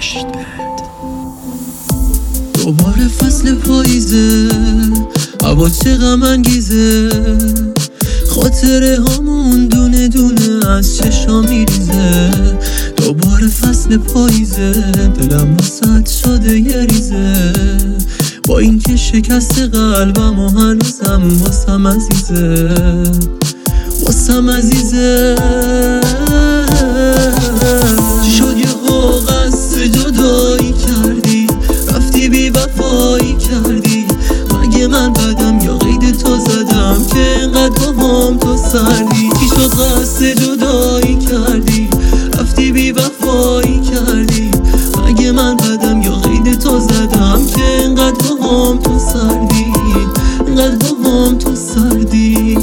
دوباره فصل پاییزه، هوا چه غم انگیزه، خاطره هامون دونه دونه از چشام میریزه. دوباره فصل پاییزه، دلم واسط شده یه ریزه، با این که شکست قلبم و هنوزم واسم عزیزه، واسم عزیزه. چی شد یه قصد جدایی کردی، رفتی بی وفایی کردی؟ مگه من بدم یا قید تو زدم که اینقدر با هم تو سردی؟ چی شد قصد جدایی کردی، رفتی بی وفایی کردی؟ مگه من بدم یا قید تو زدم که اینقدر با هم تو سردی، اینقدر با هم تو سردی؟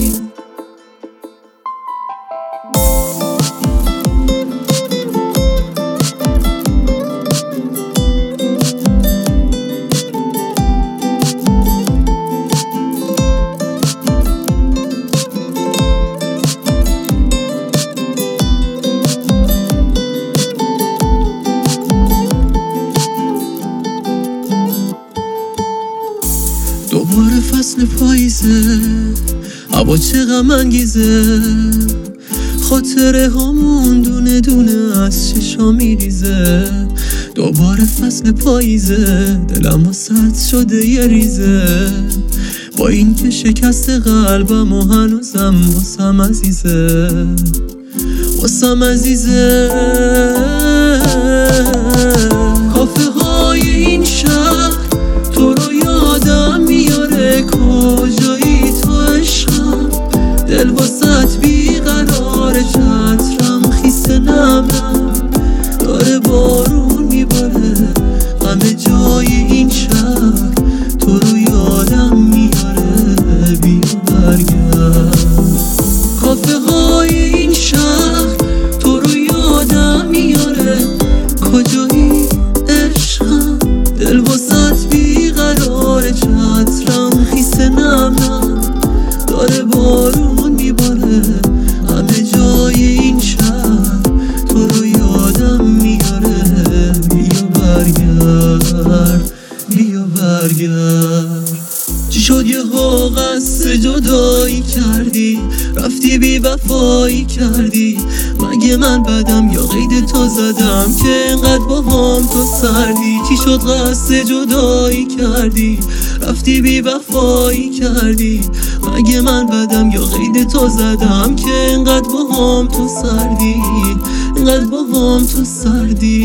دوباره فصل پاییزه، هوا چه غم انگیزه، خاطره هامون دونه دونه از چشام میریزه. دوباره فصل پاییزه، دلم واسط شده یه ریزه، با این که شکست قلبم و هنوزم واسم عزیزه، واسم عزیزه. کافه های این شهر تو رو یادم میاره، کجایی تو عشقم؟ دل واسط بیقراره، چترم خیسه نم داره بارون میباره، همه جای این شهر تو رو یادم میاره، بیا برگرد. کافه های این شهر تو رو یادم میاره، کجایی عشقم؟ دل واسط بیقراره، چترم خیسه نم داره بارون میباره، همه جای این شهر تو رو یادم میاره، بیا برگرد، بیا برگرد. چی شد یه قصد جدایی کردی، رفتی بی وفایی کردی؟ مگه من بدم یا قید تو زدم که اینقدر با هم تو سردی؟ چی شد قصد جدایی کردی، رفتی بی وفایی کردی؟ مگه من بدم یا قید تو زدم که اینقدر با هم تو سردی، اینقدر با هم تو سردی؟